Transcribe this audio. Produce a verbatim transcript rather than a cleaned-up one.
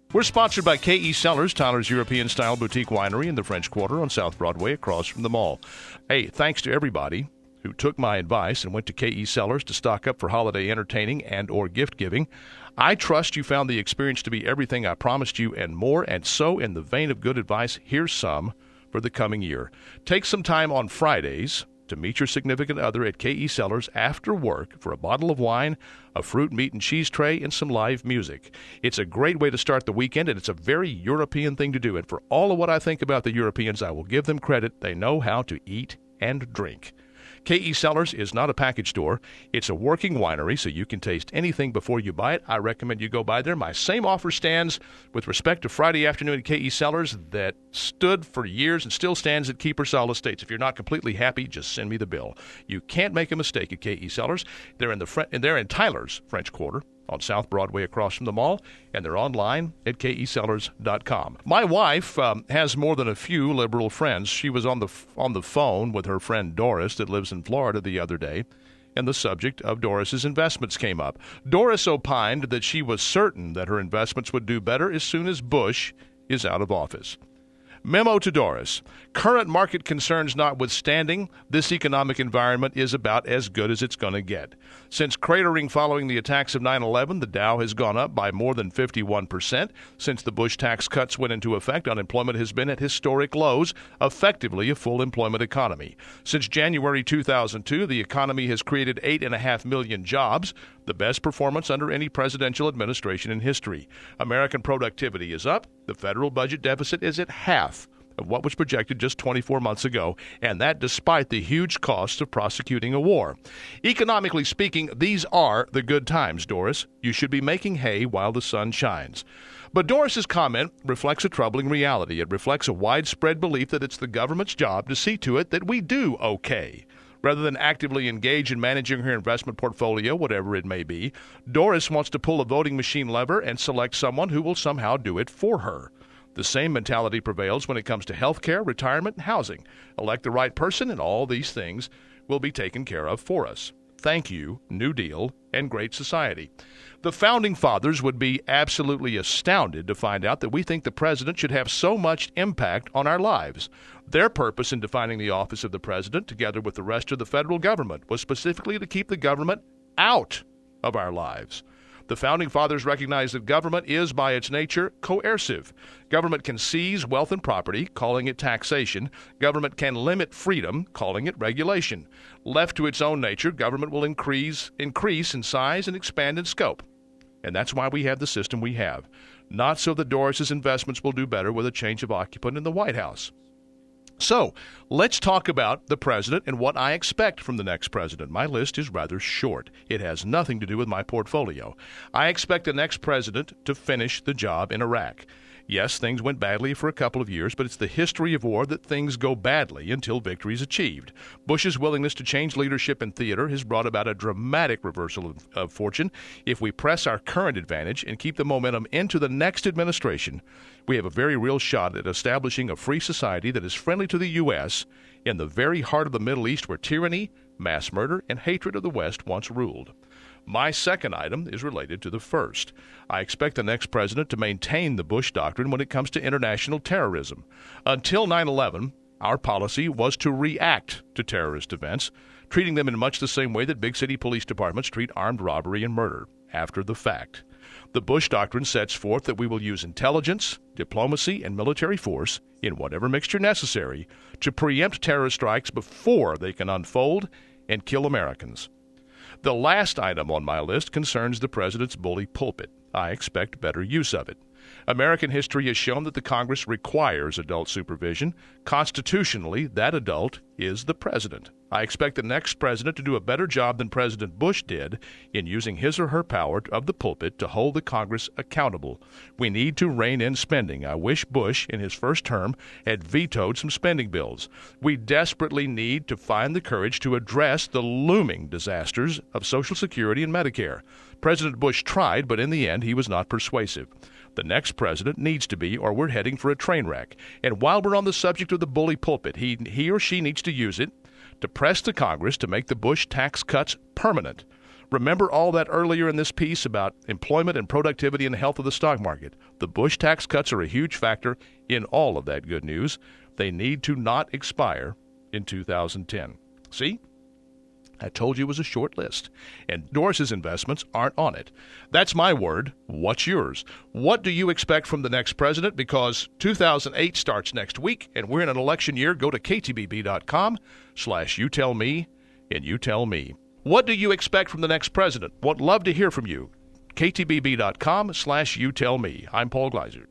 We're sponsored by K E Cellars, Tyler's European-style boutique winery in the French Quarter on South Broadway across from the mall. Hey, thanks to everybody who took my advice and went to K E Cellars to stock up for holiday entertaining and or gift giving. I trust you found the experience to be everything I promised you and more, and so in the vein of good advice, here's some for the coming year. Take some time on Fridays to meet your significant other at K E Cellars after work for a bottle of wine, a fruit, meat, and cheese tray, and some live music. It's a great way to start the weekend, and it's a very European thing to do. And for all of what I think about the Europeans, I will give them credit. They know how to eat and drink. K E Cellars is not a package store. It's a working winery, so you can taste anything before you buy it. I recommend you go by there. My same offer stands with respect to Friday afternoon at K E Cellars that stood for years and still stands at Keepersall Estates. If you're not completely happy, just send me the bill. You can't make a mistake at K E Cellars. They're in the Fre- and they're in Tyler's French Quarter on South Broadway across from the mall, and they're online at K E Cellars dot com. My wife um, has more than a few liberal friends. She was on the f- on the phone with her friend Doris that lives in Florida the other day, and the subject of Doris's investments came up. Doris opined that she was certain that her investments would do better as soon as Bush is out of office. Memo to Doris. Current market concerns notwithstanding, this economic environment is about as good as it's going to get. Since cratering following the attacks of nine eleven, the Dow has gone up by more than fifty-one percent. Since the Bush tax cuts went into effect, unemployment has been at historic lows, effectively a full employment economy. Since January two thousand two, the economy has created eight point five million jobs, the best performance under any presidential administration in history. American productivity is up. The federal budget deficit is at half of what was projected just twenty-four months ago, and that despite the huge costs of prosecuting a war. Economically speaking, these are the good times, Doris. You should be making hay while the sun shines. But Doris's comment reflects a troubling reality. It reflects a widespread belief that it's the government's job to see to it that we do okay. Rather than actively engage in managing her investment portfolio, whatever it may be, Doris wants to pull a voting machine lever and select someone who will somehow do it for her. The same mentality prevails when it comes to health care, retirement, and housing. Elect the right person, and all these things will be taken care of for us. Thank you, New Deal, and Great Society. The Founding Fathers would be absolutely astounded to find out that we think the president should have so much impact on our lives. Their purpose in defining the office of the president, together with the rest of the federal government, was specifically to keep the government out of our lives. The Founding Fathers recognized that government is, by its nature, coercive. Government can seize wealth and property, calling it taxation. Government can limit freedom, calling it regulation. Left to its own nature, government will increase, increase in size and expand in scope. And that's why we have the system we have. Not so that Doris's investments will do better with a change of occupant in the White House. So, let's talk about the president and what I expect from the next president. My list is rather short. It has nothing to do with my portfolio. I expect the next president to finish the job in Iraq. Yes, things went badly for a couple of years, but it's the history of war that things go badly until victory is achieved. Bush's willingness to change leadership in theater has brought about a dramatic reversal of, of fortune. If we press our current advantage and keep the momentum into the next administration, we have a very real shot at establishing a free society that is friendly to the U S in the very heart of the Middle East, where tyranny, mass murder, and hatred of the West once ruled. My second item is related to the first. I expect the next president to maintain the Bush doctrine when it comes to international terrorism. Until nine eleven, our policy was to react to terrorist events, treating them in much the same way that big city police departments treat armed robbery and murder, after the fact. The Bush doctrine sets forth that we will use intelligence, diplomacy, and military force, in whatever mixture necessary, to preempt terrorist strikes before they can unfold and kill Americans. The last item on my list concerns the president's bully pulpit. I expect better use of it. American history has shown that the Congress requires adult supervision. Constitutionally, that adult is the president. I expect the next president to do a better job than President Bush did in using his or her power of the pulpit to hold the Congress accountable. We need to rein in spending. I wish Bush, in his first term, had vetoed some spending bills. We desperately need to find the courage to address the looming disasters of Social Security and Medicare. President Bush tried, but in the end, he was not persuasive. The next president needs to be, or we're heading for a train wreck. And while we're on the subject of the bully pulpit, he, he or she needs to use it to press the Congress to make the Bush tax cuts permanent. Remember all that earlier in this piece about employment and productivity and the health of the stock market. The Bush tax cuts are a huge factor in all of that good news. They need to not expire in two thousand ten. See? I told you it was a short list, and Doris's investments aren't on it. That's my word. What's yours? What do you expect from the next president? Because two thousand eight starts next week, and we're in an election year. Go to ktbb.com slash you tell me, and you tell me. What do you expect from the next president? Would love to hear from you. ktbb.com slash you tell me. I'm Paul Gleiser.